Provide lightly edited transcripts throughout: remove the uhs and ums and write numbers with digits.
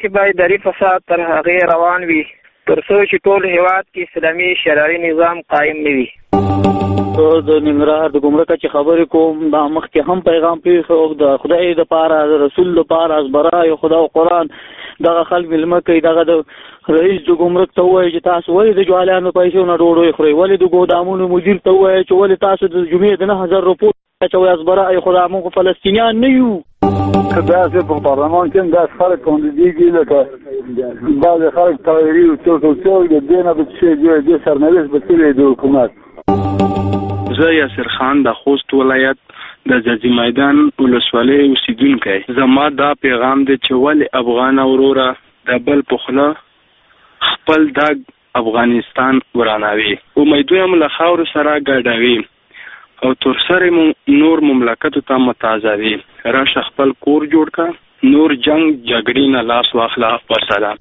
کې باید دري فساد تر هغې روان وي تر څو چې ټول هیواد کې اسلامي شرعي نظام قایم نه وي. د ننګرهار د ګمرک چې خبرې کوم دا مخکې هم پیغام پېښ د خدای دپاره د رسول دپاره برای خدا او قرآن دغه خلک مېلمه کوي. دغه د رئیس د ګمرک ته ووایي چې تاسو ولې د جوالیانو پیسو نه ډوډۍ خورئ، ولې د ګودامونو مدیر ته ووایي چې ولې تاسو د جمعې د 9000 روپو اچوئ از برای خدا، موږ فلسطینیان نه یو. که داسې په پارلمان کې هم داسې خلک کاندیدېږي لکه بعضې خلک طاهري او څوک او څوک د دې نه به څه شی جوړ دې سرنوشت به څه وي د حکومت. زه یاسر خان د خوست ولایت د ځاځي میدان ولسوالۍ اوسیدونکی. زما دا پیغام دی چې ولې افغان وروره د بل په خوله خپل داګ افغانستان ورانوي، امیدو یم له خاورو سره ګډوي او تر سره نور مملکتو ته متازوي. راشه خپل کور جوړ کا، نور جنگ جګړې نه لاس واخله. وسلام.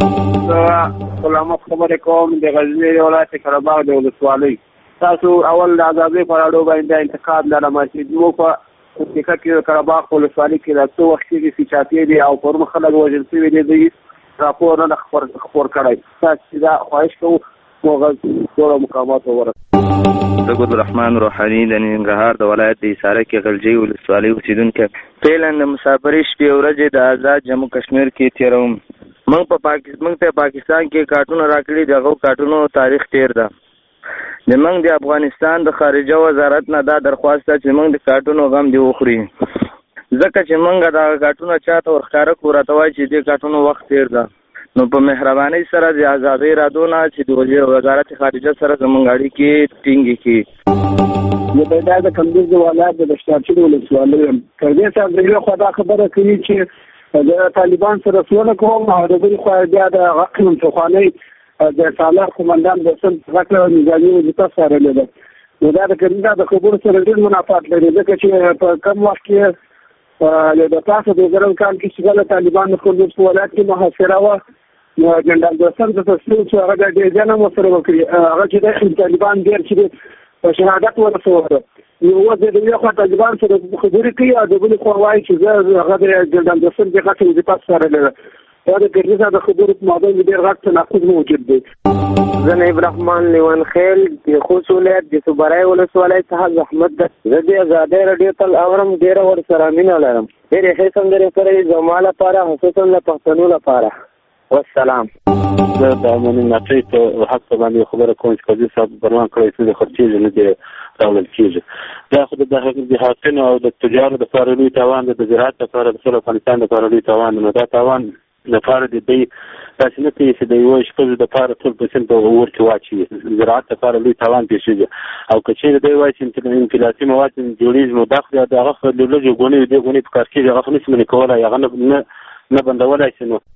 سلامت خبرې کوم د غزني ولایت قرهباغ د ولسوالۍ. تاسو اول د ازادۍ پر اړه باندې انتقاد لرم چې موږ په افریقا کې قرهباغ ولسوالۍ کې د څو وخت کې سچاتې دي او پرم خلک وژل شوي دي راپور نه خبر کړی. تاسو دا خواهش کوم موږ ټول مقامات ورته د ګل الرحمن روحاني د ننګرهار د ولایت د حصار کې غلجي ولسوالۍ اوسیدونکی. فعلا د مسافرۍ شپې ورځې د آزاد جموں کشمیر کې تیروم. موږ ته پاکستان کې کارټونه راکړي، دغه کارټونو تاریخ تیر ده. د موږ د افغانستان د خارجه وزارت نه دا درخواست ده چې موږ د کارټونو غم دی وخوري، ځکه چې موږ د کارټونو چاته ورښکاره کړو راته وایي چې د کارټونو وخت تیر ده. نو په مهربانۍ سره د ازادۍ ارادو نه چې د وزارت خارجه سره زموږ اړیکې ټینګې کړي. زه پیدا د کندوز د ولایت د بشتاچي ولسوالۍ یم. تر دې سره د یوه خوا دا خبره کوي چې د طالبان سره سوله کوم او د بلې خوا بیا د غقلم پخوانی د سالار قمندان د سند غکړه نظامي وظیفه سپارلې ده. نو دا د خبرو سره ډېر منافات لري، ځکه چې په کم وخت کې د تاسو د 2000 کال کې چې طالبان د کندوز په ولایت کې محاصره وه، نو جنرال دوستم د تصویر چې هغه د ډیزاین هم ورسره وکړي، هغه چې د طالبان ډېر چې شهادت ورسوله. نو اوس د یوې خوا طالبان سره خبرې کوي او د بلې خوا وایي چې زه هغه د جنرال دوستم د غټه وظیفه سپارلې ده. دا د ګرځا د خبرو په مابین ډېر غټ تناقض موجود دی. زه نایب رحمان لیوان خیل د خوست ولایت د صبرای ولسوالۍ څخه زحمت ده. زه د ازادۍ راډیو تل اورم، ډېره ورسره مینه لرم. ډېرې ښې سندرې کړې زما لپاره، خصوصا د پښتنو لپاره. والسلام. زه د امني ناټۍ په حق باندې خبره کوم چې قاضي صاحب برمان کړی چې د خرچېږي نه دی راوړل کېږي. دا خو د حاکمو او د تجارو دپاره لوی تاوان دی، د زراعت دپاره د ټول افغانستان دپاره لوی تاوان دی. نو دا تاوان دپاره د دوی داسې نه کوي چې د یوه شپږو دپاره ټول پیسې په اور کې واچوي. زراعت دپاره لوی تاوان پېښېږي. او که چېرې دوی وایي چې انفلاسي مواد جوړېږي، نو دا خو د هغه لږې ګونې دې ګونې په کار کېږي، هغه خو نشي منې کولی، هغه نه بندولی شي. نو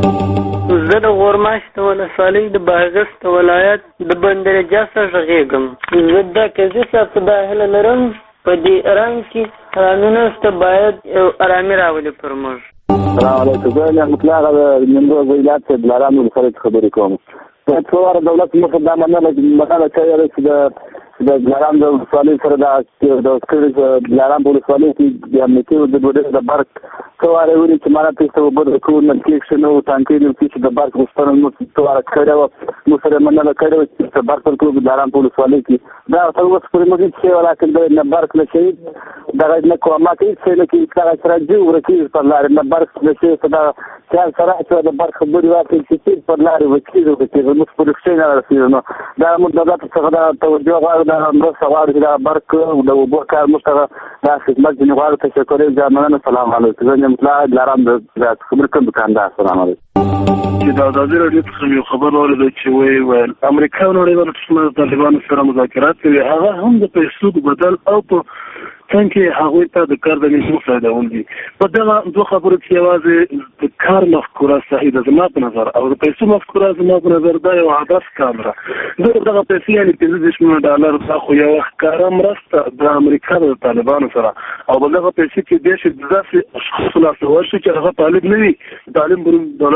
زه د غورماشت ولسوالۍ د باغست ولایت د بندرجه څخه غږیږم. زه د قاضي صاحب ته دا هیله لرم په دې ایران کې قانون شته باید ارامي راولي پر موږ. السلام علیکم. زه نعمت الله د نیمروز ولایت د دلارام ولسوالۍ څخه خبرې کوم. څو واره دولت مخ دا منله کوي چې د دلارام د ولسوالۍ سره د دلارام په ولسوالۍ کې د امنیتي د ډوډۍ د برق څو واره ویلي چې مانا پیسې اوبه د کور نه کېږي نو ټانکۍ دې چې د برق غوښتنه موږ څو واره کړې وه، موږ سره منله کړې وه چې برق ورکړو د دلارام په ولسوالۍ کې. دا تر اوسه پورې موږ هېڅ شی ولاکن نه برق نه شي، دغه نه کومات هېڅ شی نه کېږي، دغه سره جي ورکېږي پر لارې، نه برق نه شي. په دغه خیال سره چې د برق خبرې واخلي چې پر لارې وکېږي موږ پورې ښه نه رسېږي. نو دا موږ دولت څخه دا توجه غواړو، دا مرسته غواړو چې دا برق د اوبو کار موږ ته دا خدمت ځینې غواړو. تشکر جانانه. سلام علیکم. زه نعمت الله دلارام د خبرې کوم دوکاندار. سلام علیکم. چې د ازادۍ راډیو څخه یو خبر واورېده چې ویل امریکا او نړیوالو ټولنو د طالبانو سره مذاکرات کوي، هغه هم د پیسو په بدل او په څنګه هغوی ته د کار د نیمو فایدهول دي. په دغه دوه خبرو کې یوازې د کار مفکوره صحیح ده زما په نظر، او د پیسو مفکوره زما په نظر دا یو هدف کار ده. دغه پیسې یعنې 15 میلیونه ډالر دا خو یوه ښکاره مرسته د امریکا د طالبانو سره، او په دغه پیسې کې دې شي داسې اشخاصو لاسته ورشي چې هغه طالب نه وي، تعلیم بروم دولت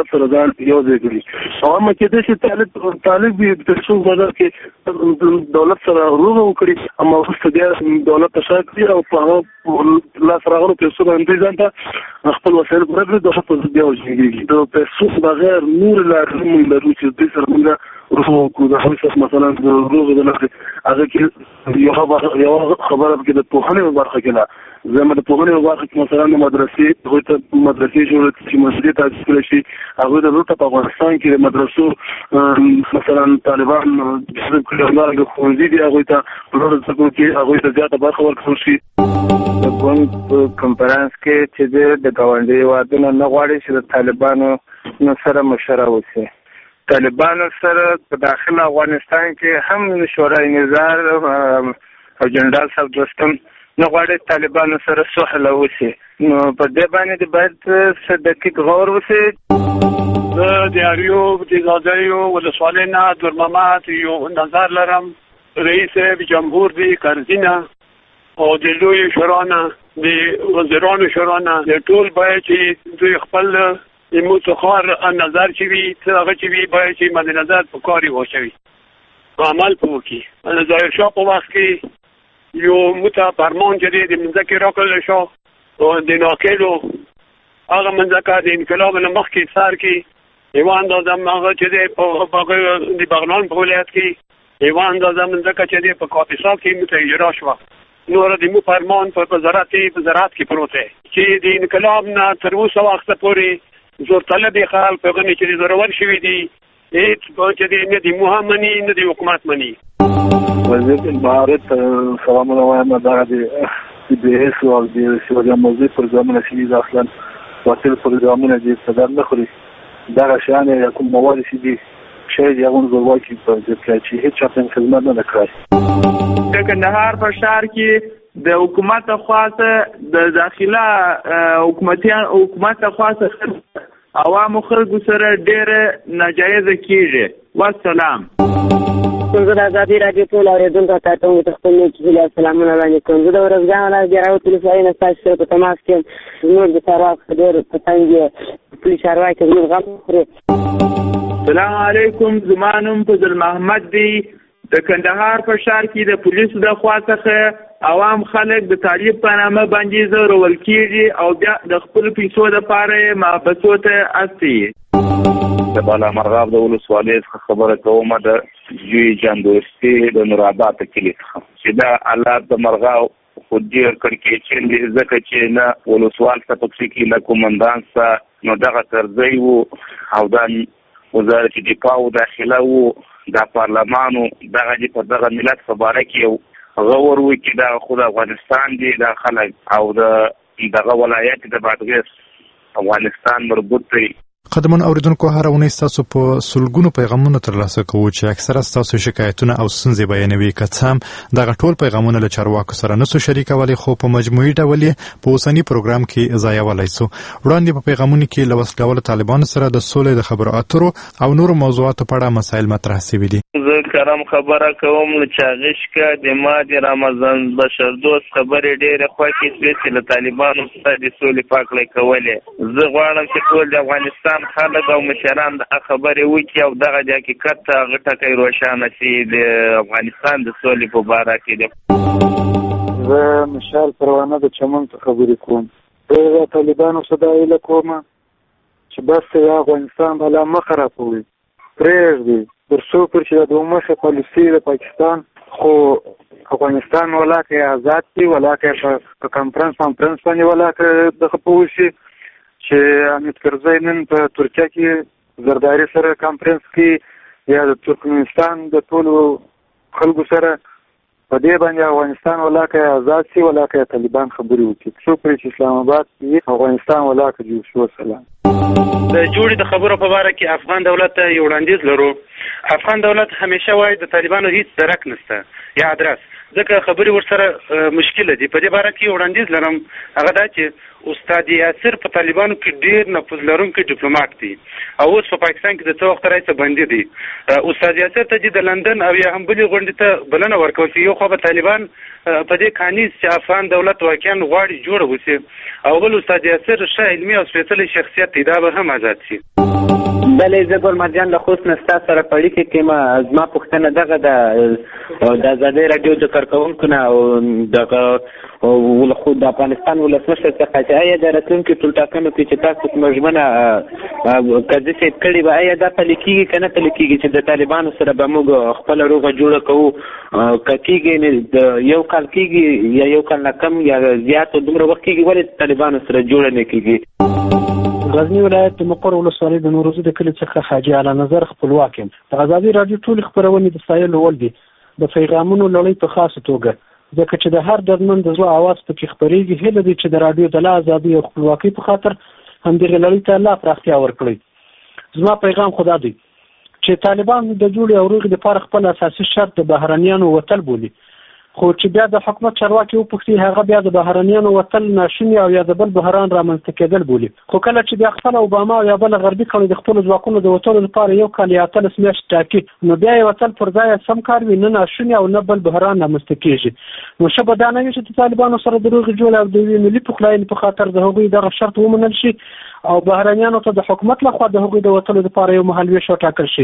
دولت سره ځان یو ځای کړي او هم کېدای شي طالب وي تر څو بدل کې دولت سره روغه وکړي اما وروسته بیا دولت ته شا کړي او په هغه لاس راغلو پیسو باندې ځان ته خپل وسایل پوره کړي دولت په بیا وجنګېږي د پیسو بغیر نور لارې موږ لرو چې دوی سره موږ روغه وکړو د هغوی مثلا د روغې د لارې هغه کې یوه خبره کې د پوهنې په برخه کې ده زما د پوهنې په برخه کې مثلا د مدرسې هغوی ته مدرسې جوړې چې مسجدې تاسیس کړی شي هغوی ته دلته په افغانستان کې د مدرسو مثلا طالبان جذب کړي همدارنګه ښوونځي دي هغوی ته په لوړو زده کړو کې هغوی ته زیاته برخه ورکړل شي. د ګوند په کنفرانس کې چې د ګاونډي هېوادونه نه غواړي چې د طالبانو سره مشوره وشي. طالبانو سره په داخل افغانستان کې هم شورای نظار او جنرال صاحب دوستم نه غواړي طالبانو سره صلح وشي. نو په دې باندې باید څه دقیق غور وشي. زه د اریوب د ځاځیو ولسوالۍ نه نور محمد یو نظر لرم. رئیس جمهور دی کرزینه او د لوی شورا نه د وزیرانو شورا نه د ټول باید چې دوی خپل متخار نظر چې وي هغه چې وي باید چې مد نظر په کار یې واچوي په عمل په وکړي. د ظاهرشاه په وخت کې یو فرمان چې دی د مځکې راکړل شو او د ناکلو هغه مځکه د انقلاب نه مخکې سر کې یوه اندازه هغه چې دی د بغلان په ولایت کې یوه اندازه مځکه چې دی په کاپیسا کې متاجره شوه. نور د مو فرمان په وزارت کې پروت دی چې د انقلاب نه تر اوسه وخته پورې زور طلب خلک په غني چې ضرور شوي دي هیڅ چې دی نه د مو مني نه د حکومت مني. وزیر المعارف سلامونه وایم دغه د بي اس او د سیاست موضوع پروګرامونه چې اصلا وسیل پروګرامونه دي صدر نه خوري دغه شان یا کوم مواد چې دي شاید یو ځواب کې په دې کې چې هیڅ څه خدمت نه کوي. د کندهار په ښار کې د حکومت خاصه د داخله حکومت خاصه عوامو خلکو سره ډېره ناجایزه کیږي. والسلام. زه د ازادي راډیو ټول اورېدونکو ته ته خپل نیکي سلامونه وړاندې کوم. زه د ورځګان له جراوت ولسوالۍ نه ستاسو سره په تماس کې یم. زموږ د چارواکو ډېر په تنګ یې پولي چارواکي زموږ غم خوري. سلام علیکم. زما نوم فضل محمد دی. د کندهار په ښار کې د پولیسو د خوا څخه عوام خلک د طالب په نامه باندې ځورول کېږي او بیا د خپلو پیسو دپاره یې محبسو ته استوي. د بالا مرغاب د ولسوالۍ څخه خبره کوم د جوی جاندوستي د نورآباد کلي څخه چې دا حالات د مرغاب خو ډېر کړکېچن دي ځکه چې نه ولسوال ته پکې کې نه کومندان څه نو دغه طرزی و او دا وزارت دفاع و داخله و دا پارلمانو دغه دې په دغه ملت په باره کې یو غور وي چې دا خو د افغانستان دي دا خلک او دغه ولایت د بادغیس افغانستان مربوط دی. قدمون اوریدونکو هر اونۍ ستاسو په سلګونو پیغامونه ترلاسه کوو چې اکثره ستاسو شکایتونه او ستونزې بیانوي. که څه هم دغه ټول پیغامونه له چارواکو سره نسو شریکولی خو په مجموعي ډول یې په اوسني پروګرام کې ځایولی سو. وړاندې په پیغامونو کې له وسله والو طالبانو سره د سولې د خبرو اترو او نورو موضوعاتو په اړه مسایل مطرح شوي دي. زه کرم خبره کوم له چاغشکه د ما د رمضان بشر دوست خبرې ډېرې خوښې شوې چې له طالبانو سره د سولې پاکلۍ کولې. زه غواړم چې ټول د افغانستان خلک او مشران د خبرې وکړي او دغه د حقیقت هغه ټکی روښانه شي د افغانستان د سولې په باره کې. زه مشال پروانه د چمن څخه خبرې کوم. زه د طالبانو څخه هیله کوم چې بس د افغانستان بلا مه خرابوي پرېږدي تر څو پورې چې د دومره پالیسي د پاکستان خو افغانستان ولاکه آزاد دي ولاکه په کنفرانس باندې ولاکه دغه پوه شي چې حامد کرزی نن په ترکیه کې زرداري سره کانفرنس کې یا د ترکمنستان د ټولو خلکو سره په دې باندې افغانستان ولاکه آزاد شي ولاکه طالبان خبرې وکړي څو پرې چې اسلام آباد افغانستان ولاکه جوړ شو. سلام. د جوړې د خبرو په باره کې افغان دولت ته یو وړاندیز لرو. افغان دولت همیشه وایي د طالبانو هیڅ درک نشته یا ادرس ځکه خبرې ورسره مشکله دي. په دې باره کې وړاندیز لرم هغه دا چې استاد یاسر په طالبانو کې ډېر نفوذ لرونکی ډیپلوماټ دی او اوس په پاکستان کې د څه وخت راهیسې بندي دی. استاد یاسر ته چې د لندن او یا هم بلې غونډې ته بلنه ورکول چې یو خوا به طالبان په دې کانیز چې افغان دولت واقعا غواړي جوړه وسي او بل استاد یاسر ښه علمي او سپېڅلی شخصیت دی دا به هم آزاد شي. بلې زه ګل مرجان له خوست نه ستا سره په اړیکه کې زما پوښتنه دغه ده د ازادۍ راډیو د کارکوونکو نه او د افغانستان ولسمشر څخه چې آیا د راتلونکي ټولټاکنو کې چې تاسو کومه ژمنه قاضي صاحب کړې وه آیا دا پلې کېږي که نه پلې کېږي چې د طالبانو سره به موږ خپله روغه جوړه کوو که کېږي د یو کال کېږي یا یو کال نه کم یا زیات دومره وخت کېږي ولې طالبانو سره جوړه نه کېږي. غزنی ولایت د مقر ولسوالۍ د نوروزي د کلي څخه حاجي اعلی نظر خپلواک یم. د ازادي راډیو ټولې خپرونې د ستایلو وړ دي د پیغامونو لړۍ په خاصه توګه ځکه چې د هر دردمند د زړه اواز پکې خپرېږي. هیله دی چې د راډیو د لا ازادۍ او خپلواکۍ په خاطر همدغې لړۍ ته لا پراختیا ورکړئ. زما پیغام خدا دی چې طالبان د جوړې او روغې لپاره خپل اساسي شرط د بهرنیانو وتل بولي، خو چې بیا د حکومت چارواکي وپوښتي هغه بیا د بهرنیانو وتل ناشوني او یا د بل بحران رامنځته کېدل بولي. خو کله چې بیا خپله اوباما او یا بله غربي کڼو د خپلو ځواکونو د وتلو لپاره یو کال یا 18 میاشتې ټاکي نو بیا یې وتل پر ځای سم کار وي، نه ناشوني او نه بل بحران رامنځته کېږي. نو ښه به دا نه وي چې د طالبانو سره د روغې جوړې او د یوې ملي پخلاینې په خاطر د هغوی دغه شرط ومنل شي او بهرنیانو ته د حکومت لخوا د هغوی د وتلو لپاره یو مهالویش وټاکل شي.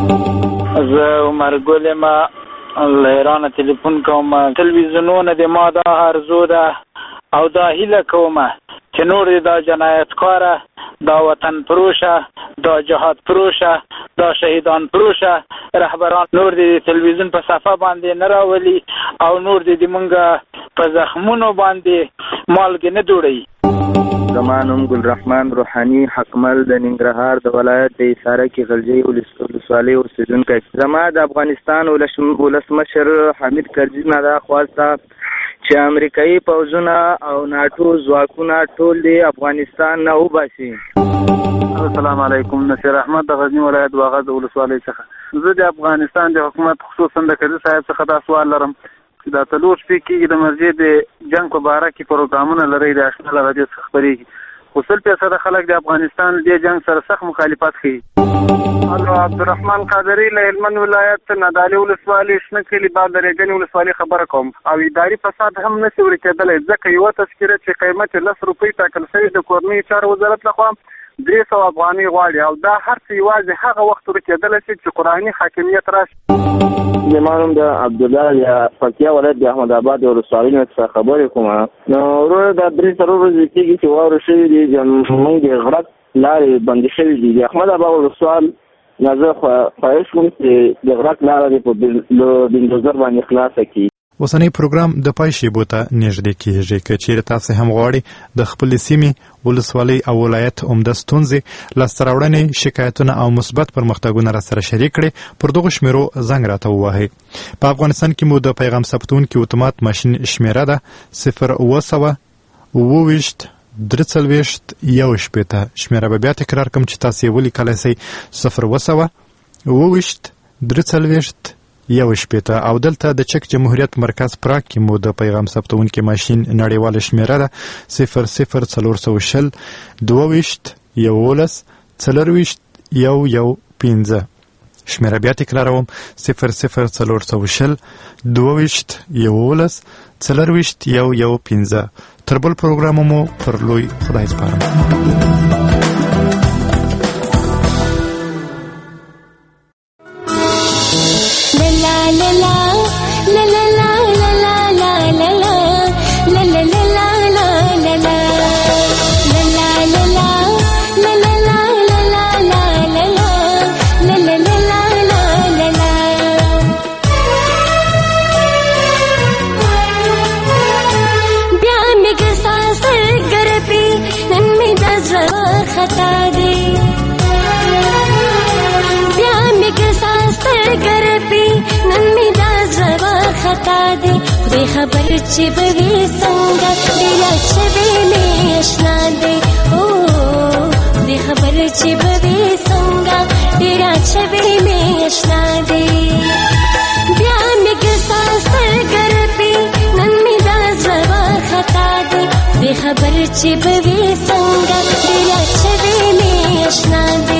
زه عمر ګل یم له ایرانه تلیفون کوم. تلویزیونونه د ما دا ارزو ده او دا هیله کوم چې نور دا جنایتکاره، دا وطن پروشه، دا جهاد پروشه، دا شهیدان پروشه رهبران نور د تلویزیون په صفحه باندې نه راولي او نور د موږ په زخمونو باندې مالګې نه دوړوي. زما نوم ګلرحمان روحاني حکمل د ننګرهار د ولایت د ایساره کې غلجۍ ولسوالۍ اوسېدونکی. زما د افغانستان ولسمشر حامد کرزي نه دا خواسته چې امریکایي پوځونه او ناټو ځواکونه ټول د افغانستان نه وباسي. السلام علیکم. نصیر احمد د غزنی ولایت واغظ ولسوالۍ څخه. زه د افغانستان د حکومت خصوصا د کرزي صاحب څخه دا سوال لرم چې دا څلور شپې کېږي د مرجې د جنګ په باره کې پروګرامونه لرئ د اشنا له راډیو څخه خپرېږي، خو 100% خلک د افغانستان دې جنګ سره سخت مخالفت کوي. الو عبدالرحمن قادری له هلمند ولایت نادعلي ولسوالۍ شنه کلي بعد درېګنې ولسوالۍ خبره کوم. او اداري فساد هم نشي ورکېدلی ځکه یوه تذکره چې قیمت یې 10 روپۍ ټاکل شوي د کورنیو چارو وزارت لخوا 300 افغانۍ غواړي او دا هر څه یوازې هغه وخت ورکېدلی شي چې قرآني حاکمیت راشي. زما نوم د عبدالله یا پکتیا ولایت د احمد آباد ولسوالۍ نه څخه خبرې کوم. نو وروره دا 3 ورځې کېږي چې واوره شوي دي، زموږ د غړک لارې بندې شوي دي. د احمد آباد ولسوال نه زه خواهش کوم چې د غړک لاره دې په بلډوزر باندې خلاصه کړي. اوسنی پروګرام د پای شیبو ته نږدې کېږي. که چیرې تاسو هم غواړئ د خپلې سیمې، ولسوالۍ او ولایت عمده ستونزې، لاسته راوړنې، شکایتونه او مثبت پرمختګونه راسره شریک کړئ. پر دغو شمیرو زنګ راته ووهئ. په افغانستان کې مو د پیغام ثبتونکي اتومات ماشین شمیره ده 0 28 43 شمیره به بیا تکرار کوم چې تاسو یې ولیکلی شئ 0 28 43 او دلته د چک جمهوریت مرکز پراګ کې مو د پیغام ثبتونکي ماشین نړیواله شمیره ده 00420 22 11 415 شمیره بیا تکراروم 00420 22 11 415. تر بل پروګرام مو پر لوی خدای سپارم. خبر چې بوي څنګه ډېر شوي مې آشنا دی او دې خبر چې بوي څنګه ډېر شوي مې آشنا دی بیا مې کیسه سرګرپي نن مې دا زړه خطا دی دې خبر چې بوي څنګه ډېر شوي مې آشنا دی